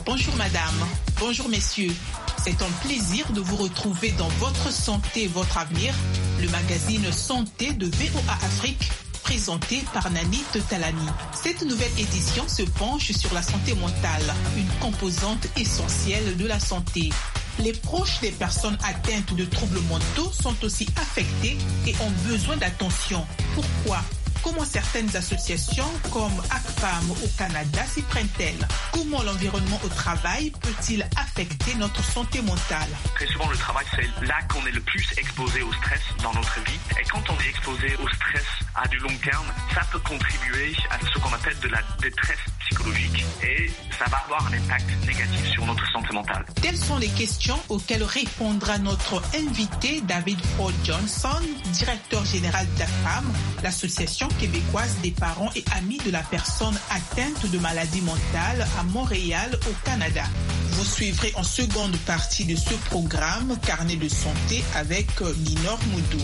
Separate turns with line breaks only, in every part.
Bonjour madame, bonjour messieurs. C'est un plaisir de vous retrouver dans Votre Santé, Votre Avenir, le magazine Santé de VOA Afrique, présenté par Nani Talani. Cette nouvelle édition se penche sur la santé mentale, une composante essentielle de la santé. Les proches des personnes atteintes de troubles mentaux sont aussi affectés et ont besoin d'attention. Pourquoi ? Comment certaines associations comme ACPAM au Canada s'y prennent-elles? Comment l'environnement au travail peut-il affecter notre santé mentale?
Très souvent, le travail, c'est là qu'on est le plus exposé au stress dans notre vie. Et quand on est exposé au stress à du long terme, ça peut contribuer à ce qu'on appelle de la détresse psychologique. Et ça va avoir un impact négatif sur notre santé mentale.
Telles sont les questions auxquelles répondra notre invité David Ford Johnson, directeur général d'ACPAM, l'association québécoise des parents et amis de la personne atteinte de maladie mentale à Montréal, au Canada. Vous suivrez en seconde partie de ce programme Carnet de santé avec Minor Moudou.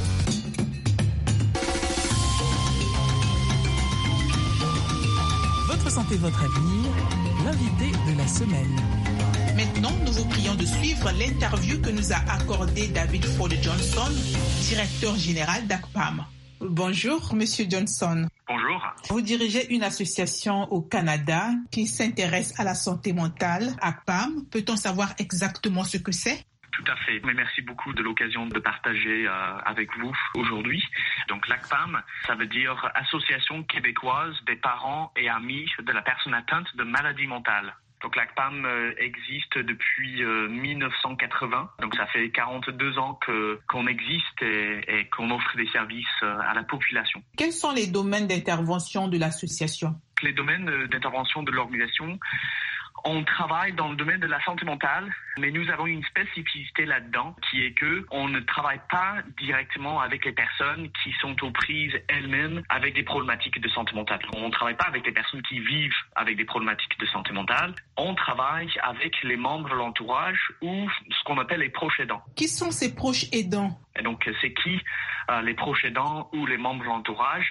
Votre santé, votre avenir, l'invité de la semaine.
Maintenant, nous vous prions de suivre l'interview que nous a accordée David Ford Johnson, directeur général d'ACPAM. Bonjour, Monsieur Johnson.
Bonjour.
Vous dirigez une association au Canada qui s'intéresse à la santé mentale, ACPAM. Peut-on savoir exactement ce que c'est?
Tout à fait. Mais merci beaucoup de l'occasion de partager avec vous aujourd'hui. Donc l'ACPAM, ça veut dire Association québécoise des parents et amis de la personne atteinte de maladie mentale. Donc l'ACPAM existe depuis 1980, donc ça fait 42 ans qu'on existe et qu'on offre des services à la population.
Quels sont les domaines d'intervention de l'association?
Les domaines d'intervention de l'organisation, on travaille dans le domaine de la santé mentale, mais nous avons une spécificité là-dedans qui est que on ne travaille pas directement avec les personnes qui sont aux prises elles-mêmes avec des problématiques de santé mentale. On ne travaille pas avec les personnes qui vivent avec des problématiques de santé mentale. On travaille avec les membres de l'entourage ou ce qu'on appelle les proches aidants.
Qui sont ces proches aidants?
Et donc, c'est qui les proches aidants ou les membres de l'entourage?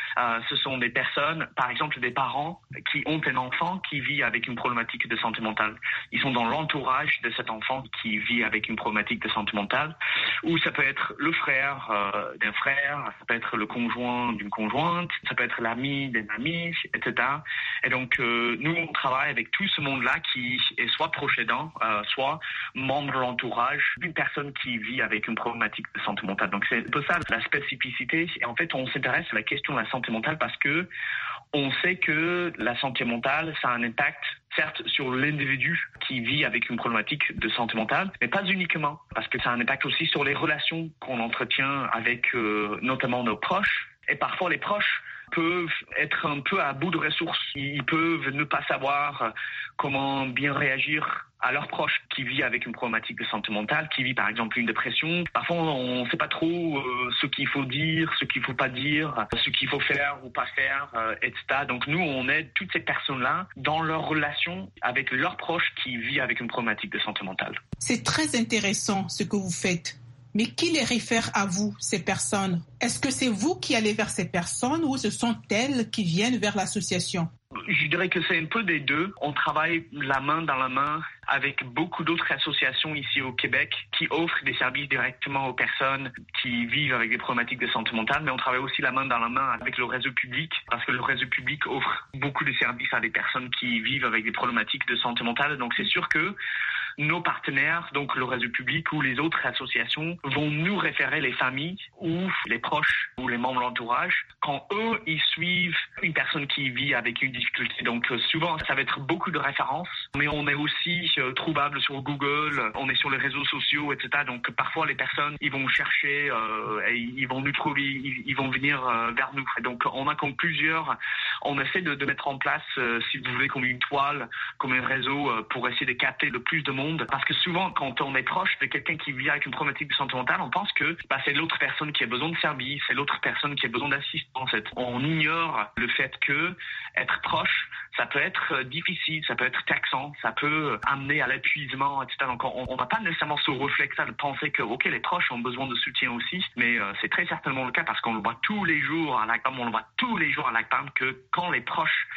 Ce sont des personnes, par exemple des parents qui ont un enfant qui vit avec une problématique de santé mentale. Ils sont dans l'entourage de cet enfant qui vit avec une problématique de santé mentale. Ou ça peut être le frère d'un frère, ça peut être le conjoint d'une conjointe, ça peut être l'ami d'un ami, etc. Et donc, nous, on travaille avec tout ce monde-là qui est soit proche aidant, soit membre de l'entourage d'une personne qui vit avec une problématique de santé mentale. Donc, c'est un peu ça la spécificité. Et en fait, on s'intéresse à la question de la santé mentale parce que on sait que la santé mentale, ça a un impact, certes, sur l'individu qui vit avec une problématique de santé mentale, mais pas uniquement, parce que ça a un impact aussi sur les relations qu'on entretient avec notamment nos proches. Et parfois, les proches peuvent être un peu à bout de ressources. Ils peuvent ne pas savoir comment bien réagir à leurs proches qui vivent avec une problématique de santé mentale, qui vit par exemple une dépression. Parfois, on ne sait pas trop ce qu'il faut dire, ce qu'il ne faut pas dire, ce qu'il faut faire ou pas faire, etc. Donc nous, on aide toutes ces personnes-là dans leur relation avec leurs proches qui vivent avec une problématique de santé mentale.
C'est très intéressant ce que vous faites. Mais qui les réfère à vous, ces personnes? Est-ce que c'est vous qui allez vers ces personnes ou ce sont elles qui viennent vers l'association?
Je dirais que c'est un peu des deux. On travaille la main dans la main avec beaucoup d'autres associations ici au Québec qui offrent des services directement aux personnes qui vivent avec des problématiques de santé mentale, mais on travaille aussi la main dans la main avec le réseau public parce que le réseau public offre beaucoup de services à des personnes qui vivent avec des problématiques de santé mentale. Donc c'est sûr que nos partenaires, donc le réseau public ou les autres associations, vont nous référer les familles ou les proches ou les membres de l'entourage quand eux, ils suivent une personne qui vit avec une difficulté. Donc souvent, ça va être beaucoup de références, mais on est aussi trouvable sur Google, on est sur les réseaux sociaux, etc. Donc parfois, les personnes, ils vont chercher, et ils vont nous trouver, ils vont venir vers nous. Et donc on a comme plusieurs, on essaie de mettre en place, si vous voulez, comme une toile, comme un réseau pour essayer de capter le plus de monde. Parce que souvent, quand on est proche de quelqu'un qui vit avec une problématique de santé mentale, on pense que c'est l'autre personne qui a besoin de service, c'est l'autre personne qui a besoin d'assistance. On ignore le fait que être proche, ça peut être difficile, ça peut être taxant, ça peut amener à l'épuisement, etc. Donc on n'a pas nécessairement ce réflexe-là de penser que ok, les proches ont besoin de soutien aussi, mais c'est très certainement le cas parce qu'on le voit tous les jours à l'ACPAM, que quand les proches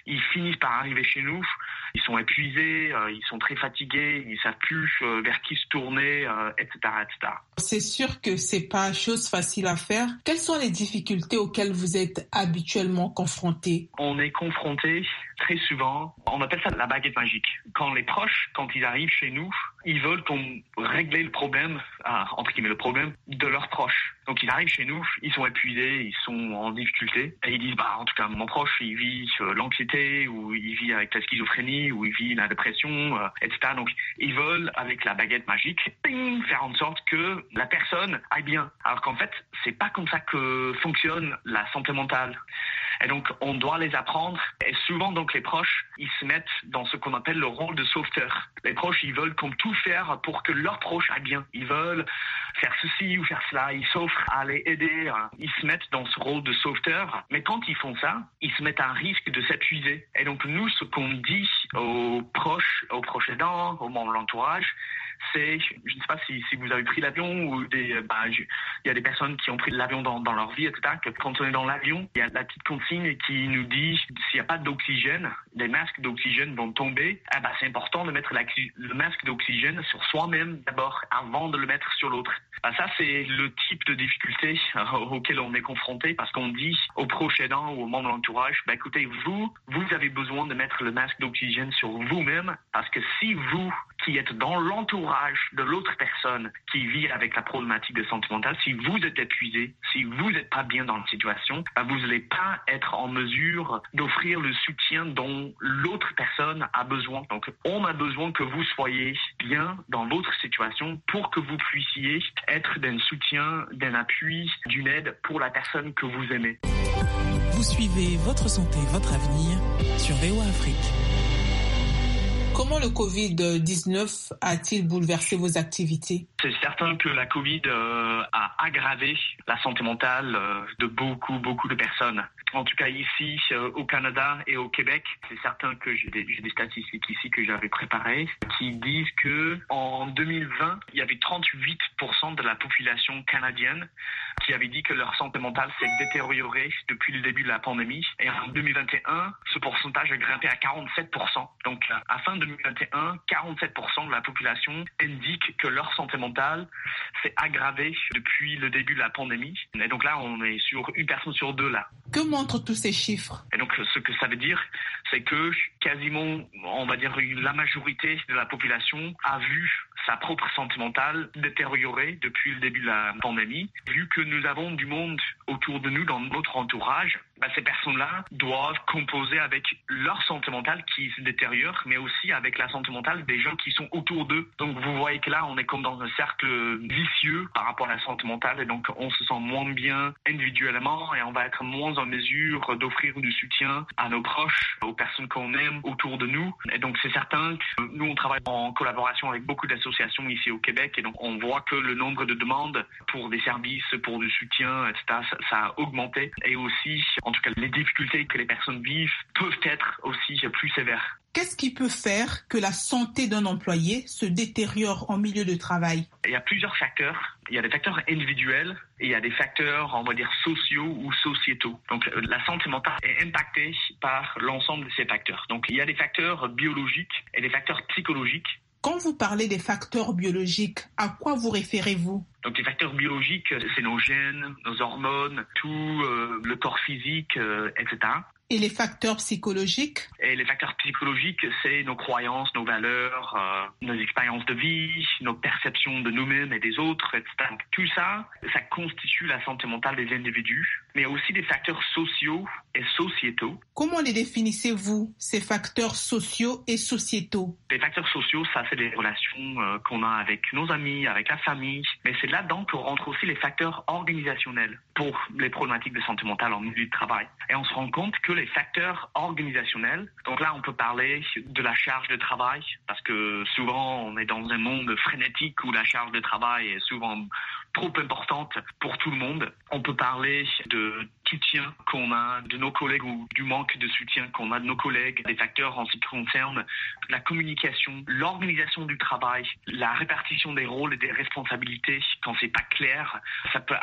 ils finissent par arriver chez nous. Ils sont épuisés, ils sont très fatigués, ils savent plus vers qui se tourner, etc., etc.
C'est sûr que c'est pas chose facile à faire. Quelles sont les difficultés auxquelles vous êtes habituellement confrontés?
On est confrontés très souvent, on appelle ça la baguette magique. Quand les proches, quand ils arrivent chez nous, ils veulent qu'on règle le problème, entre guillemets le problème, de leurs proches. Donc ils arrivent chez nous, ils sont épuisés, ils sont en difficulté, et ils disent, en tout cas, mon proche, il vit l'anxiété, ou il vit avec la schizophrénie, ou il vit la dépression, etc. Donc ils veulent, avec la baguette magique, faire en sorte que la personne aille bien. Alors qu'en fait, c'est pas comme ça que fonctionne la santé mentale. Et donc, on doit les apprendre. Et souvent, donc, les proches, ils se mettent dans ce qu'on appelle le rôle de sauveteur. Les proches, ils veulent comme tout faire pour que leurs proches aillent bien. Ils veulent faire ceci ou faire cela. Ils s'offrent à les aider. Ils se mettent dans ce rôle de sauveteur. Mais quand ils font ça, ils se mettent à un risque de s'épuiser. Et donc, nous, ce qu'on dit aux proches aidants, aux membres de l'entourage, c'est, je ne sais pas si vous avez pris l'avion ou il y a des personnes qui ont pris l'avion dans leur vie, etc., que quand on est dans l'avion, il y a la petite consigne qui nous dit s'il n'y a pas d'oxygène, des masques d'oxygène vont tomber, c'est important de mettre le masque d'oxygène sur soi-même d'abord, avant de le mettre sur l'autre. Ça, c'est le type de difficulté auquel on est confronté, parce qu'on dit aux proches aidants ou aux membres de l'entourage, écoutez, vous avez besoin de mettre le masque d'oxygène sur vous-même, parce que si vous, qui êtes dans l'entourage de l'autre personne qui vit avec la problématique de santé mentale, si vous êtes épuisé, si vous n'êtes pas bien dans la situation, vous n'allez pas être en mesure d'offrir le soutien dont l'autre personne a besoin. Donc, on a besoin que vous soyez bien dans votre situation pour que vous puissiez être d'un soutien, d'un appui, d'une aide pour la personne que vous aimez.
Vous suivez Votre santé, votre avenir sur VOA Afrique.
Comment le Covid-19 a-t-il bouleversé vos activités?
C'est certain que la Covid a aggravé la santé mentale de beaucoup de personnes. En tout cas ici au Canada et au Québec, c'est certain que j'ai des statistiques ici que j'avais préparées qui disent que en 2020, il y avait 38% de la population canadienne qui avait dit que leur santé mentale s'est détériorée depuis le début de la pandémie. Et en 2021, ce pourcentage a grimpé à 47%. Donc à fin 2021, 47% de la population indique que leur santé mentale s'est aggravée depuis le début de la pandémie. Et donc là, on est sur une personne sur deux là.
Que montrent tous ces chiffres?
Et donc, ce que ça veut dire, c'est que quasiment, on va dire, la majorité de la population a vu sa propre santé mentale détériorer depuis le début de la pandémie. Vu que nous avons du monde autour de nous, dans notre entourage, ces personnes-là doivent composer avec leur santé mentale qui se détériore, mais aussi avec la santé mentale des gens qui sont autour d'eux. Donc, vous voyez que là, on est comme dans un cercle vicieux par rapport à la santé mentale, et donc on se sent moins bien individuellement, et on va être moins en mesure d'offrir du soutien à nos proches, aux personnes qu'on aime autour de nous. Et donc, c'est certain que nous, on travaille en collaboration avec beaucoup d'associations ici au Québec, et donc on voit que le nombre de demandes pour des services, pour du soutien, etc., ça a augmenté. Et aussi, en tout cas, les difficultés que les personnes vivent peuvent être aussi plus sévères.
Qu'est-ce qui peut faire que la santé d'un employé se détériore en milieu de travail?
Il y a plusieurs facteurs. Il y a des facteurs individuels et il y a des facteurs, on va dire, sociaux ou sociétaux. Donc, la santé mentale est impactée par l'ensemble de ces facteurs. Donc, il y a des facteurs biologiques et des facteurs psychologiques.
Quand vous parlez des facteurs biologiques, à quoi vous référez-vous?
Donc les facteurs biologiques, c'est nos gènes, nos hormones, tout le corps physique, etc.
Et les facteurs psychologiques?
Et les facteurs psychologiques, c'est nos croyances, nos valeurs, nos expériences de vie, nos perceptions de nous-mêmes et des autres, etc. Donc, tout ça, ça constitue la santé mentale des individus, mais il y a aussi des facteurs sociaux et sociétaux.
Comment les définissez-vous, ces facteurs sociaux et sociétaux?
Les facteurs sociaux, ça, c'est les relations qu'on a avec nos amis, avec la famille, mais c'est là-dedans que rentrent aussi les facteurs organisationnels pour les problématiques de santé mentale en milieu de travail. Et on se rend compte que les facteurs organisationnels, donc là on peut parler de la charge de travail, parce que souvent on est dans un monde frénétique où la charge de travail est souvent trop importante pour tout le monde. On peut parler de soutien qu'on a de nos collègues ou du manque de soutien qu'on a de nos collègues, des facteurs en ce qui concerne la communication, l'organisation du travail, la répartition des rôles et des responsabilités quand c'est pas clair, ça peut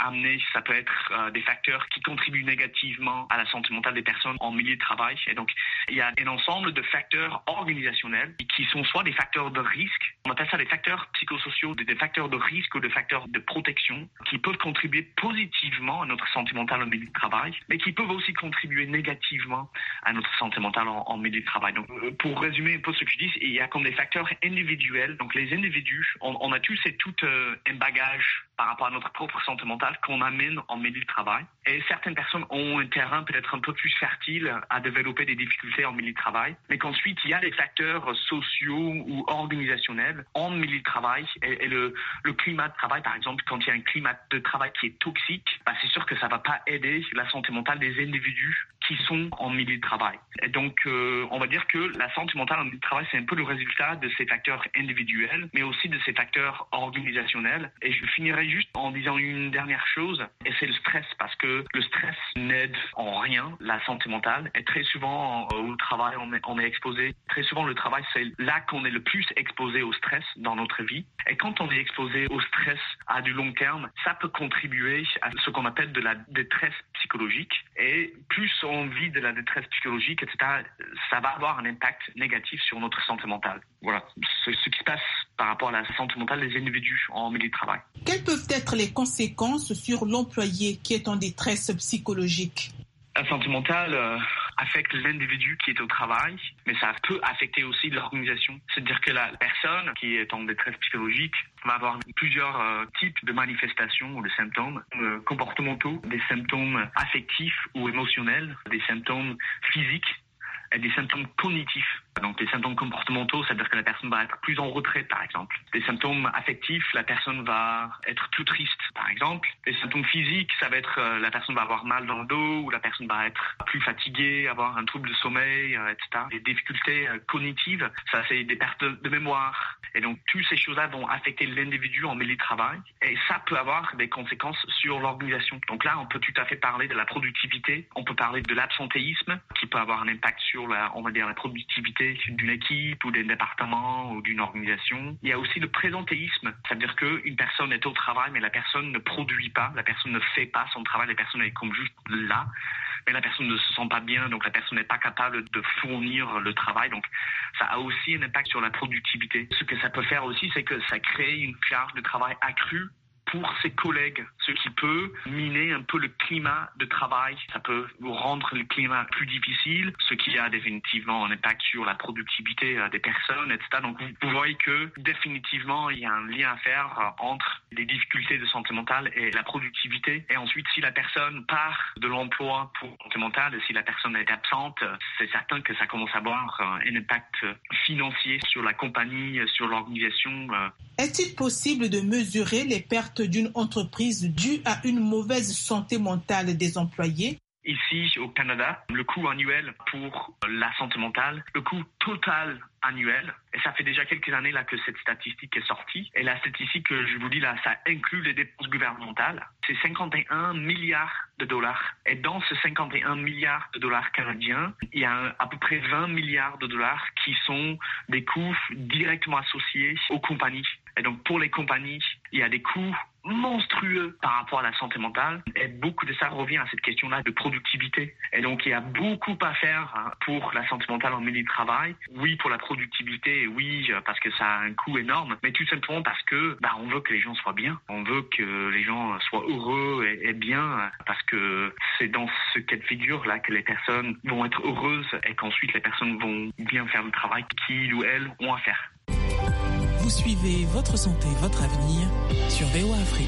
être des facteurs qui contribuent négativement à la santé mentale des personnes en milieu de travail. Et donc, il y a un ensemble de facteurs organisationnels qui sont soit des facteurs de risque, on appelle ça des facteurs psychosociaux, des facteurs de risque ou des facteurs de protection qui peuvent contribuer positivement à notre santé mentale en milieu de travail, mais qui peuvent aussi contribuer négativement à notre santé mentale en milieu de travail. Donc, pour résumer un peu ce que je dis, il y a comme des facteurs individuels. Donc, les individus, on a tous et toutes un bagage par rapport à notre propre santé mentale qu'on amène en milieu de travail. Et certaines personnes ont un terrain peut-être un peu plus fertile à développer des difficultés en milieu de travail, mais qu'ensuite, il y a des facteurs sociaux ou organisationnels en milieu de travail. Et le climat de travail, par exemple, quand il y a un climat de travail qui est toxique, c'est sûr que ça ne va pas aider la santé mentale des individus qui sont en milieu de travail. Et donc, on va dire que la santé mentale en milieu de travail, c'est un peu le résultat de ces facteurs individuels, mais aussi de ces facteurs organisationnels. Et je finirai juste en disant une dernière chose, et c'est le stress, parce que le stress n'aide en rien la santé mentale. Et très souvent, au travail, on est exposé. Très souvent, le travail, c'est là qu'on est le plus exposé au stress dans notre vie. Et quand on est exposé au stress à du long terme, ça peut contribuer à ce qu'on appelle de la détresse psychologique. Et plus on vit de la détresse psychologique, etc., ça va avoir un impact négatif sur notre santé mentale. Voilà, c'est ce qui se passe par rapport à la santé mentale des individus en milieu de travail.
Quelles peuvent être les conséquences sur l'employé qui est en détresse psychologique?
La santé mentale affecte l'individu qui est au travail, mais ça peut affecter aussi l'organisation. C'est-à-dire que la personne qui est en détresse psychologique va avoir plusieurs types de manifestations ou de symptômes comportementaux, des symptômes affectifs ou émotionnels, des symptômes physiques et des symptômes cognitifs. Donc, les symptômes comportementaux, c'est-à-dire que la personne va être plus en retrait, par exemple. Des symptômes affectifs, la personne va être plus triste, par exemple. Les symptômes physiques, ça va être la personne va avoir mal dans le dos, ou la personne va être plus fatiguée, avoir un trouble de sommeil, etc. Les difficultés cognitives, ça c'est des pertes de mémoire. Et donc, toutes ces choses-là vont affecter l'individu en milieu de travail. Et ça peut avoir des conséquences sur l'organisation. Donc là, on peut tout à fait parler de la productivité. On peut parler de l'absentéisme, qui peut avoir un impact sur la productivité d'une équipe ou d'un département ou d'une organisation. Il y a aussi le présentéisme, c'est-à-dire qu'une personne est au travail, mais la personne ne produit pas, la personne ne fait pas son travail, la personne est comme juste là, mais la personne ne se sent pas bien, donc la personne n'est pas capable de fournir le travail. Donc ça a aussi un impact sur la productivité. Ce que ça peut faire aussi, c'est que ça crée une charge de travail accrue pour ses collègues, ce qui peut miner un peu le climat de travail. Ça peut rendre le climat plus difficile, ce qui a définitivement un impact sur la productivité des personnes, etc. Donc vous voyez que définitivement il y a un lien à faire entre les difficultés de santé mentale et la productivité. Et ensuite, si la personne part de l'emploi pour santé mentale, si la personne est absente, c'est certain que ça commence à avoir un impact financier sur la compagnie, sur l'organisation.
Est-il possible de mesurer les pertes d'une entreprise dues à une mauvaise santé mentale des employés?
Ici, au Canada, le coût annuel pour la santé mentale, le coût total annuel, et ça fait déjà quelques années là que cette statistique est sortie, et la statistique que je vous dis là, ça inclut les dépenses gouvernementales, c'est 51 milliards de dollars. Et dans ces 51 milliards de dollars canadiens, il y a à peu près 20 milliards de dollars qui sont des coûts directement associés aux compagnies. Et donc pour les compagnies, il y a des coûts monstrueux par rapport à la santé mentale, et beaucoup de ça revient à cette question-là de productivité. Et donc il y a beaucoup à faire pour la santé mentale en milieu de travail. Oui, pour la productivité, oui, parce que ça a un coût énorme, mais tout simplement parce que on veut que les gens soient bien, on veut que les gens soient heureux et bien, parce que c'est dans ce cas de figure-là que les personnes vont être heureuses et qu'ensuite les personnes vont bien faire le travail qu'ils ou elles ont à faire.
Vous suivez Votre santé, votre avenir sur VOA Afrique.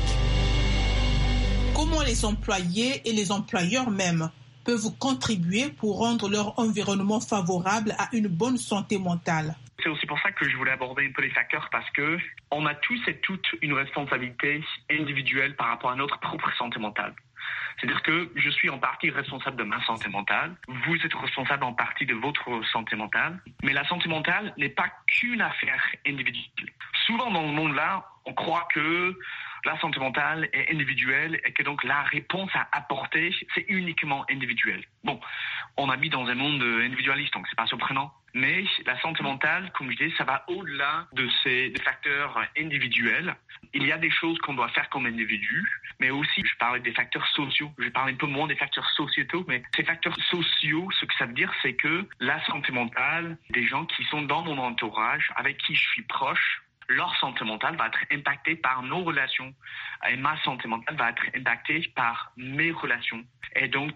Comment les employés et les employeurs même peuvent contribuer pour rendre leur environnement favorable à une bonne santé mentale?
C'est aussi pour ça que je voulais aborder un peu les facteurs, parce que on a tous et toutes une responsabilité individuelle par rapport à notre propre santé mentale. C'est-à-dire que je suis en partie responsable de ma santé mentale, vous êtes responsable en partie de votre santé mentale, mais la santé mentale n'est pas qu'une affaire individuelle. Souvent dans le monde là, on croit que la santé mentale est individuelle et que donc la réponse à apporter, c'est uniquement individuel. Bon, on habite dans un monde individualiste, donc c'est pas surprenant. Mais la santé mentale, comme je dis, ça va au-delà de ces facteurs individuels. Il y a des choses qu'on doit faire comme individu, mais aussi, je parlais des facteurs sociaux. Je parle un peu moins des facteurs sociétaux, mais ces facteurs sociaux, ce que ça veut dire, c'est que la santé mentale, des gens qui sont dans mon entourage, avec qui je suis proche, leur santé mentale va être impactée par nos relations et ma santé mentale va être impactée par mes relations. Et donc,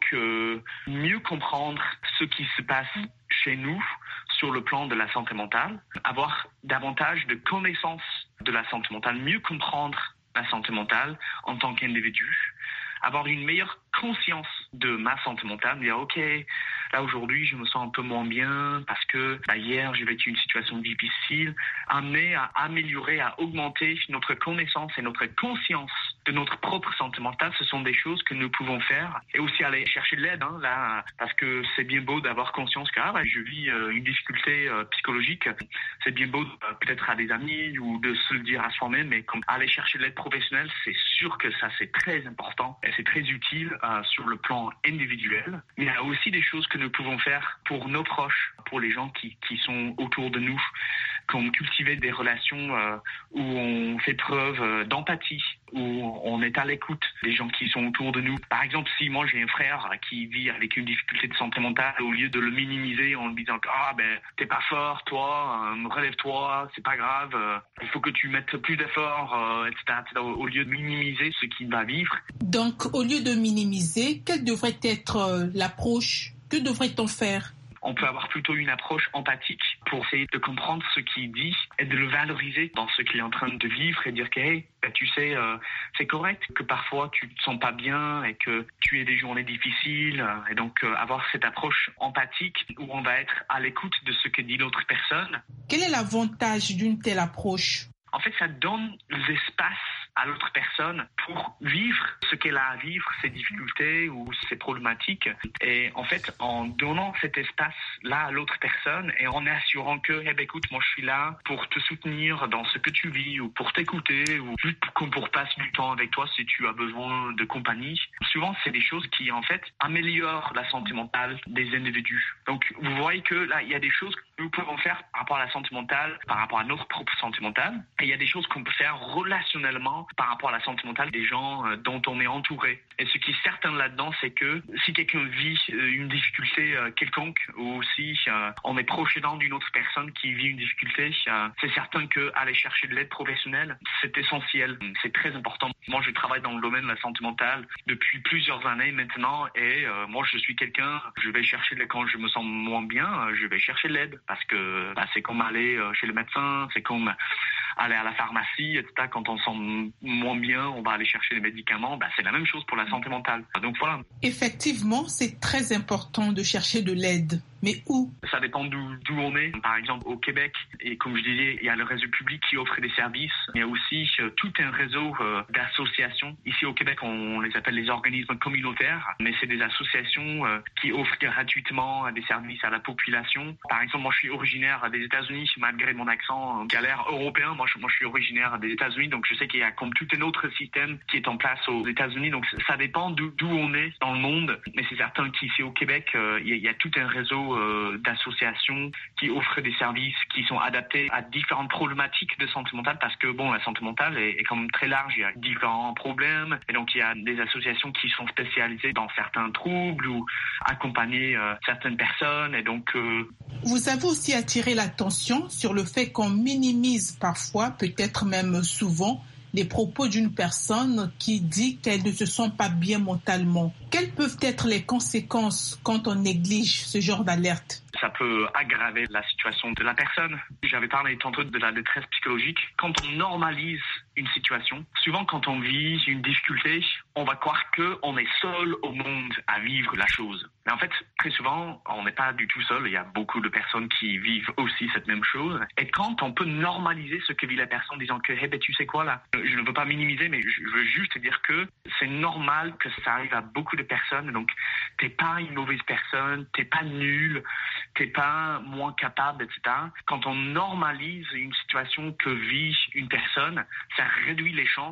mieux comprendre ce qui se passe chez nous sur le plan de la santé mentale, avoir davantage de connaissances de la santé mentale, mieux comprendre la santé mentale en tant qu'individu, avoir une meilleure conscience de ma santé mentale, dire ok, là aujourd'hui je me sens un peu moins bien parce que hier j'ai vécu une situation difficile, amener à améliorer, à augmenter notre connaissance et notre conscience de notre propre santé mentale, ce sont des choses que nous pouvons faire et aussi aller chercher de l'aide, là, parce que c'est bien beau d'avoir conscience que je vis une difficulté psychologique, c'est bien beau peut-être à des amis ou de se le dire à soi-même, mais comme aller chercher de l'aide professionnelle, c'est sûr que ça c'est très important et c'est très utile sur le plan individuel, mais il y a aussi des choses que nous pouvons faire pour nos proches, pour les gens qui sont autour de nous, comme cultiver des relations où on fait preuve d'empathie, où on est à l'écoute des gens qui sont autour de nous. Par exemple, si moi j'ai un frère qui vit avec une difficulté de santé mentale, au lieu de le minimiser en lui disant t'es pas fort, toi, relève-toi, c'est pas grave, il faut que tu mettes plus d'efforts, etc., au lieu de minimiser ce qu'il va vivre.
Donc, au lieu de minimiser, quelle devrait être l'approche? Que devrait-on faire?
On peut avoir plutôt une approche empathique pour essayer de comprendre ce qu'il dit et de le valoriser dans ce qu'il est en train de vivre et dire que tu sais, c'est correct que parfois tu te sens pas bien et que tu aies des journées difficiles et donc avoir cette approche empathique où on va être à l'écoute de ce que dit l'autre personne.
Quel est l'avantage d'une telle approche?
En fait, ça donne l'espace à l'autre personne pour vivre ce qu'elle a à vivre, ses difficultés ou ses problématiques. Et en fait, en donnant cet espace-là à l'autre personne et en assurant que, écoute, moi je suis là pour te soutenir dans ce que tu vis ou pour t'écouter ou juste pour passer du temps avec toi si tu as besoin de compagnie. Souvent, c'est des choses qui, en fait, améliorent la santé mentale des individus. Donc, vous voyez que là, il y a des choses que nous pouvons faire par rapport à la santé mentale, par rapport à notre propre santé mentale. Et il y a des choses qu'on peut faire relationnellement par rapport à la santé mentale des gens dont on est entouré. Et ce qui est certain là-dedans, c'est que si quelqu'un vit une difficulté quelconque ou si on est proche aidant d'une autre personne qui vit une difficulté, c'est certain qu'aller chercher de l'aide professionnelle, c'est essentiel. C'est très important. Moi, je travaille dans le domaine de la santé mentale depuis plusieurs années maintenant et moi, je suis quelqu'un, je vais chercher de l'aide quand je me sens moins bien, je vais chercher de l'aide parce que c'est comme aller chez le médecin, c'est comme aller à la pharmacie, etc. Quand on se sent moins bien, on va aller chercher des médicaments. C'est la même chose pour la santé mentale. Donc voilà.
Effectivement, c'est très important de chercher de l'aide. Mais où?
Ça dépend d'où on est. Par exemple, au Québec, et comme je disais, il y a le réseau public qui offre des services. Il y a aussi tout un réseau d'associations. Ici au Québec, on les appelle les organismes communautaires, mais c'est des associations qui offrent gratuitement des services à la population. Par exemple, moi je suis originaire des États-Unis, malgré mon accent qui a l'air européen. Moi je suis originaire des États-Unis, donc je sais qu'il y a comme tout un autre système qui est en place aux États-Unis. Donc ça dépend d'où on est dans le monde. Mais c'est certain qu'ici au Québec, il y a tout un réseau d'associations qui offrent des services qui sont adaptés à différentes problématiques de santé mentale parce que la santé mentale est quand même très large, il y a différents problèmes et donc il y a des associations qui sont spécialisées dans certains troubles ou accompagner certaines personnes et donc
Vous avez aussi attiré l'attention sur le fait qu'on minimise parfois, peut-être même souvent, les propos d'une personne qui dit qu'elle ne se sent pas bien mentalement. Quelles peuvent être les conséquences quand on néglige ce genre d'alerte?
Ça peut aggraver la situation de la personne. J'avais parlé tantôt de la détresse psychologique. Quand on normalise une situation, souvent quand on vit une difficulté, on va croire qu'on est seul au monde à vivre la chose. Mais en fait, très souvent, on n'est pas du tout seul. Il y a beaucoup de personnes qui vivent aussi cette même chose. Et quand on peut normaliser ce que vit la personne en disant que tu sais quoi là, je ne veux pas minimiser, mais je veux juste dire que c'est normal que ça arrive à beaucoup de personnes. Donc, t'es pas une mauvaise personne, t'es pas nul, t'es pas moins capable, etc. Quand on normalise une situation que vit une personne, ça réduit les chances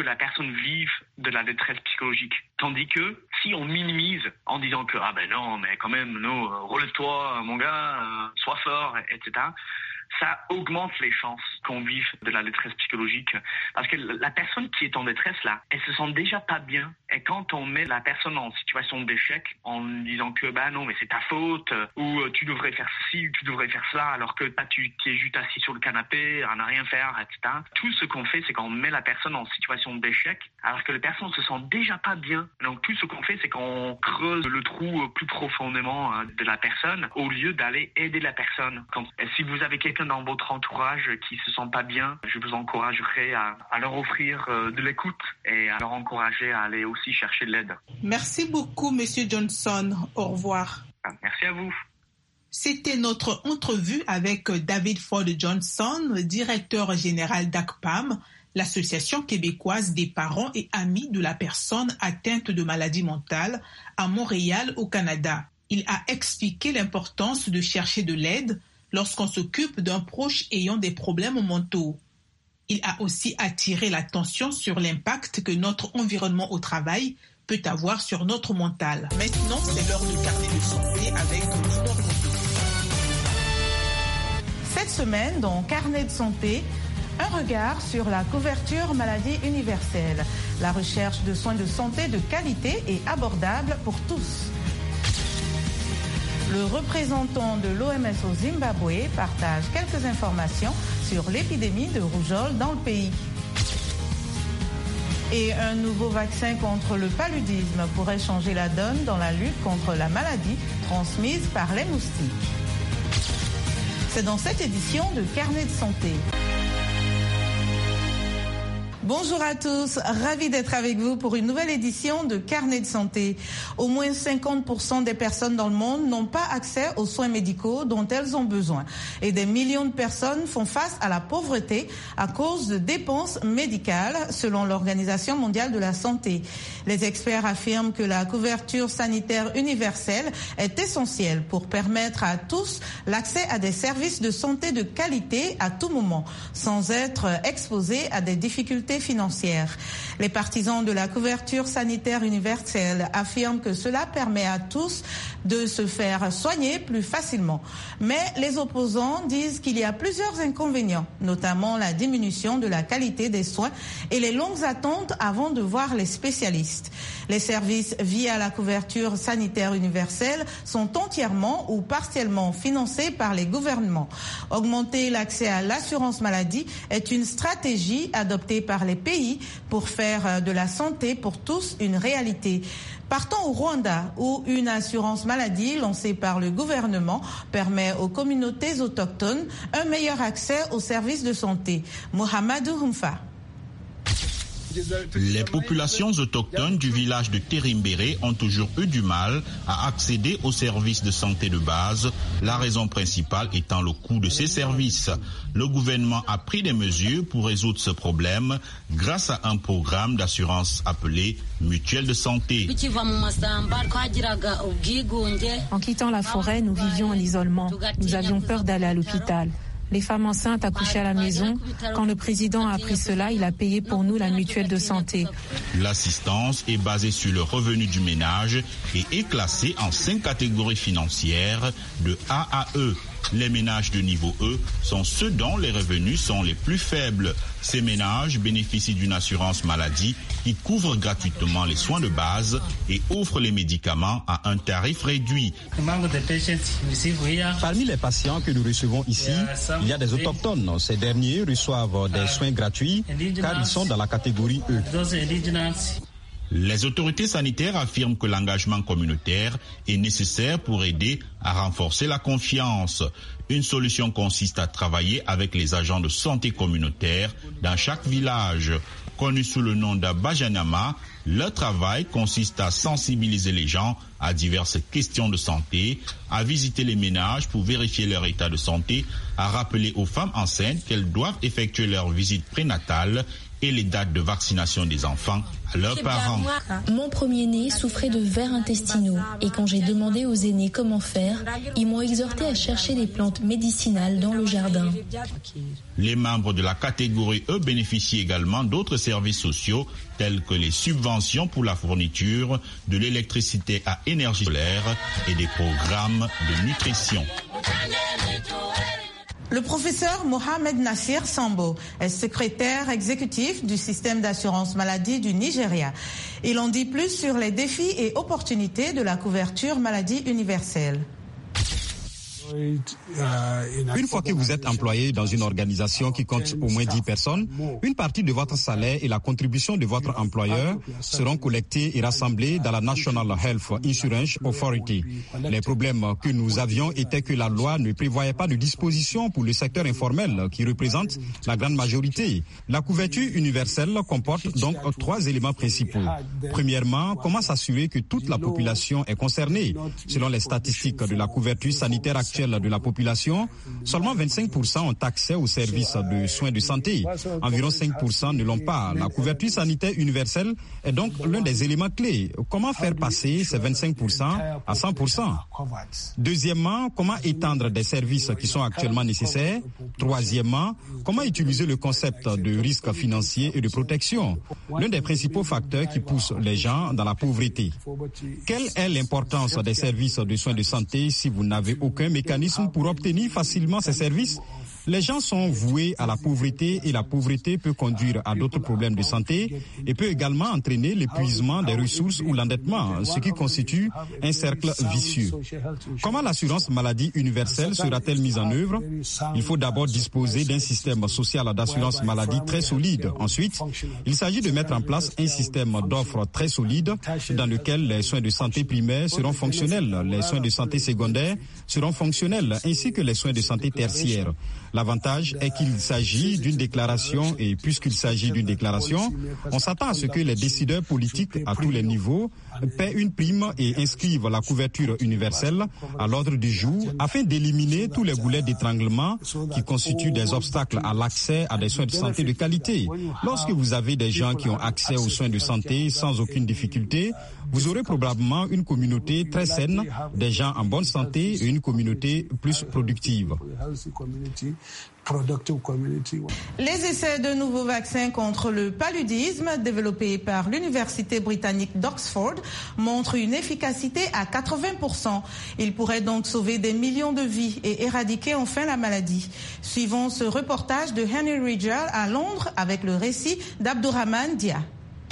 que la personne vive de la détresse psychologique. Tandis que si on minimise en disant que ah ben non, mais quand même, non, relève-toi, mon gars, sois fort, etc., ça augmente les chances qu'on vive de la détresse psychologique. Parce que la personne qui est en détresse, là, elle se sent déjà pas bien. Et quand on met la personne en situation d'échec, en disant que, bah non, mais c'est ta faute, ou tu devrais faire ceci, ou tu devrais faire cela, alors que tu es juste assis sur le canapé, à ne rien faire, etc. Tout ce qu'on fait, c'est qu'on met la personne en situation d'échec, alors que la personne se sent déjà pas bien. Donc tout ce qu'on fait, c'est qu'on creuse le trou plus profondément de la personne, au lieu d'aller aider la personne. Si vous avez quelqu'un dans votre entourage qui se sent pas bien, je vous encouragerai à leur offrir de l'écoute et à leur encourager à aller aussi chercher de l'aide.
Merci beaucoup, Monsieur Johnson. Au revoir.
Merci à vous.
C'était notre entrevue avec David Ford Johnson, directeur général d'ACPAM, l'Association québécoise des parents et amis de la personne atteinte de maladie mentale, à Montréal, au Canada. Il a expliqué l'importance de chercher de l'aide lorsqu'on s'occupe d'un proche ayant des problèmes mentaux. Il a aussi attiré l'attention sur l'impact que notre environnement au travail peut avoir sur notre mental. Maintenant, c'est l'heure du carnet de santé avec Nino.
Cette semaine, dans Carnet de santé, un regard sur la couverture maladie universelle, la recherche de soins de santé de qualité et abordables pour tous. Le représentant de l'OMS au Zimbabwe partage quelques informations sur l'épidémie de rougeole dans le pays. Et un nouveau vaccin contre le paludisme pourrait changer la donne dans la lutte contre la maladie transmise par les moustiques. C'est dans cette édition de Carnet de santé. Bonjour à tous, ravi d'être avec vous pour une nouvelle édition de Carnet de santé. Au moins 50% des personnes dans le monde n'ont pas accès aux soins médicaux dont elles ont besoin. Et des millions de personnes font face à la pauvreté à cause de dépenses médicales, selon l'Organisation mondiale de la santé. Les experts affirment que la couverture sanitaire universelle est essentielle pour permettre à tous l'accès à des services de santé de qualité à tout moment, sans être exposés à des difficultés financières. Les partisans de la couverture sanitaire universelle affirment que cela permet à tous de se faire soigner plus facilement. Mais les opposants disent qu'il y a plusieurs inconvénients, notamment la diminution de la qualité des soins et les longues attentes avant de voir les spécialistes. Les services via la couverture sanitaire universelle sont entièrement ou partiellement financés par les gouvernements. Augmenter l'accès à l'assurance maladie est une stratégie adoptée par les pays pour faire de la santé pour tous une réalité. Partons au Rwanda, où une assurance maladie lancée par le gouvernement permet aux communautés autochtones un meilleur accès aux services de santé. Mohamedou Humfa.
Les populations autochtones du village de Terimbere ont toujours eu du mal à accéder aux services de santé de base, la raison principale étant le coût de ces services. Le gouvernement a pris des mesures pour résoudre ce problème grâce à un programme d'assurance appelé Mutuelle de santé.
En quittant la forêt, nous vivions en isolement. Nous avions peur d'aller à l'hôpital. Les femmes enceintes accouchaient à la maison. Quand le président a appris cela, il a payé pour nous la mutuelle de santé.
L'assistance est basée sur le revenu du ménage et est classée en 5 catégories financières de A à E. Les ménages de niveau E sont ceux dont les revenus sont les plus faibles. Ces ménages bénéficient d'une assurance maladie qui couvre gratuitement les soins de base et offre les médicaments à un tarif réduit.
Parmi les patients que nous recevons ici, il y a des autochtones. Ces derniers reçoivent des soins gratuits car ils sont dans la catégorie E.
Les autorités sanitaires affirment que l'engagement communautaire est nécessaire pour aider à renforcer la confiance. Une solution consiste à travailler avec les agents de santé communautaire dans chaque village. Connus sous le nom d'Abajanama, leur travail consiste à sensibiliser les gens à diverses questions de santé, à visiter les ménages pour vérifier leur état de santé, à rappeler aux femmes enceintes qu'elles doivent effectuer leur visite prénatale et les dates de vaccination des enfants à leurs parents.
Mon premier-né souffrait de vers intestinaux et quand j'ai demandé aux aînés comment faire, ils m'ont exhorté à chercher des plantes médicinales dans le jardin.
Les membres de la catégorie E bénéficient également d'autres services sociaux tels que les subventions pour la fourniture de l'électricité à énergie solaire et des programmes de nutrition.
Le professeur Mohamed Nassir Sambo est secrétaire exécutif du système d'assurance maladie du Nigeria. Il en dit plus sur les défis et opportunités de la couverture maladie universelle.
Une fois que vous êtes employé dans une organisation qui compte au moins 10 personnes, une partie de votre salaire et la contribution de votre employeur seront collectés et rassemblés dans la National Health Insurance Authority. Les problèmes que nous avions étaient que la loi ne prévoyait pas de dispositions pour le secteur informel qui représente la grande majorité. La couverture universelle comporte donc 3 éléments principaux. Premièrement, comment s'assurer que toute la population est concernée? Selon les statistiques de la couverture sanitaire actuelle de la population, seulement 25% ont accès aux services de soins de santé. Environ 5% ne l'ont pas. La couverture sanitaire universelle est donc l'un des éléments clés. Comment faire passer ces 25% à 100%? Deuxièmement, comment étendre des services qui sont actuellement nécessaires? Troisièmement, comment utiliser le concept de risque financier et de protection? L'un des principaux facteurs qui poussent les gens dans la pauvreté. Quelle est l'importance des services de soins de santé si vous n'avez aucun mécanisme pour obtenir facilement ces services? Les gens sont voués à la pauvreté et la pauvreté peut conduire à d'autres problèmes de santé et peut également entraîner l'épuisement des ressources ou l'endettement, ce qui constitue un cercle vicieux. Comment l'assurance maladie universelle sera-t-elle mise en œuvre? Il faut d'abord disposer d'un système social d'assurance maladie très solide. Ensuite, il s'agit de mettre en place un système d'offres très solide dans lequel les soins de santé primaires seront fonctionnels, les soins de santé secondaires seront fonctionnels, ainsi que les soins de santé tertiaires. L'avantage est qu'il s'agit d'une déclaration et puisqu'il s'agit d'une déclaration, on s'attend à ce que les décideurs politiques à tous les niveaux paient une prime et inscrivent la couverture universelle à l'ordre du jour afin d'éliminer tous les boulets d'étranglement qui constituent des obstacles à l'accès à des soins de santé de qualité. Lorsque vous avez des gens qui ont accès aux soins de santé sans aucune difficulté, vous aurez probablement une communauté très saine, des gens en bonne santé et une communauté plus productive.
Les essais de nouveaux vaccins contre le paludisme développés par l'Université britannique d'Oxford montrent une efficacité à 80%. Ils pourraient donc sauver des millions de vies et éradiquer enfin la maladie. Suivons ce reportage de Henry Ridgell à Londres avec le récit d'Abdourahmane Dia.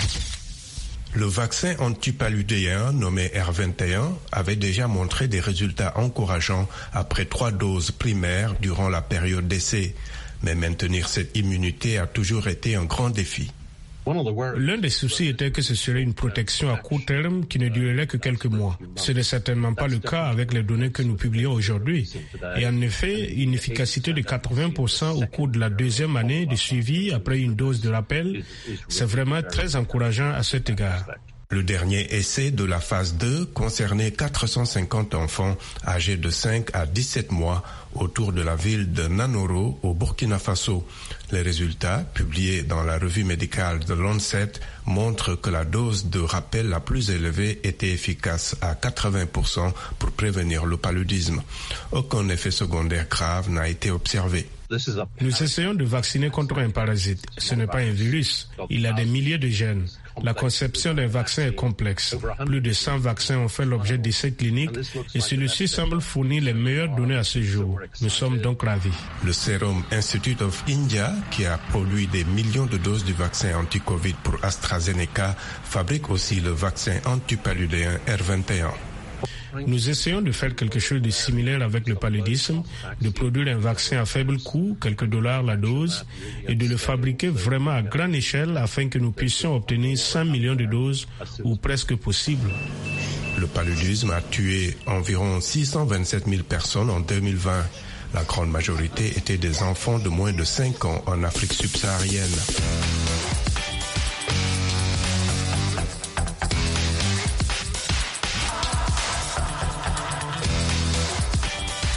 Le vaccin antipaludéen nommé R21 avait déjà montré des résultats encourageants après 3 doses primaires durant la période d'essai. Mais maintenir cette immunité a toujours été un grand défi.
L'un des soucis était que ce serait une protection à court terme qui ne durerait que quelques mois. Ce n'est certainement pas le cas avec les données que nous publions aujourd'hui. Et en effet, une efficacité de 80% au cours de la 2e année de suivi après une dose de rappel, c'est vraiment très encourageant à cet égard.
Le dernier essai de la phase 2 concernait 450 enfants âgés de 5 à 17 mois autour de la ville de Nanoro au Burkina Faso. Les résultats, publiés dans la revue médicale The Lancet, montrent que la dose de rappel la plus élevée était efficace à 80% pour prévenir le paludisme. Aucun effet secondaire grave n'a été observé.
Nous essayons de vacciner contre un parasite. Ce n'est pas un virus. Il a des milliers de gènes. La conception d'un vaccin est complexe. Plus de 100 vaccins ont fait l'objet d'essais cliniques et celui-ci semble fournir les meilleures données à ce jour. Nous sommes donc ravis.
Le Serum Institute of India, qui a produit des millions de doses du vaccin anti-Covid pour AstraZeneca, fabrique aussi le vaccin antipaludéen R21.
Nous essayons de faire quelque chose de similaire avec le paludisme, de produire un vaccin à faible coût, quelques dollars la dose, et de le fabriquer vraiment à grande échelle afin que nous puissions obtenir 100 millions de doses ou presque possible.
Le paludisme a tué environ 627 000 personnes en 2020. La grande majorité étaient des enfants de moins de 5 ans en Afrique subsaharienne.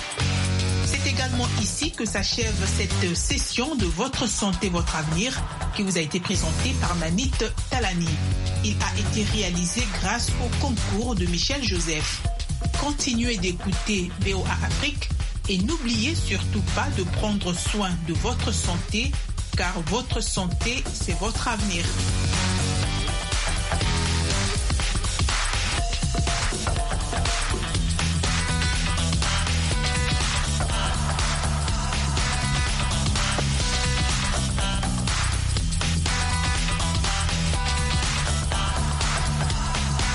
Ici que s'achève cette session de Votre santé, votre avenir. qui vous a été présenté par Nanit Talani. Il a été réalisé grâce au concours de Michel Joseph. Continuez d'écouter VOA Afrique et n'oubliez surtout pas de prendre soin de votre santé, car votre santé, c'est votre avenir.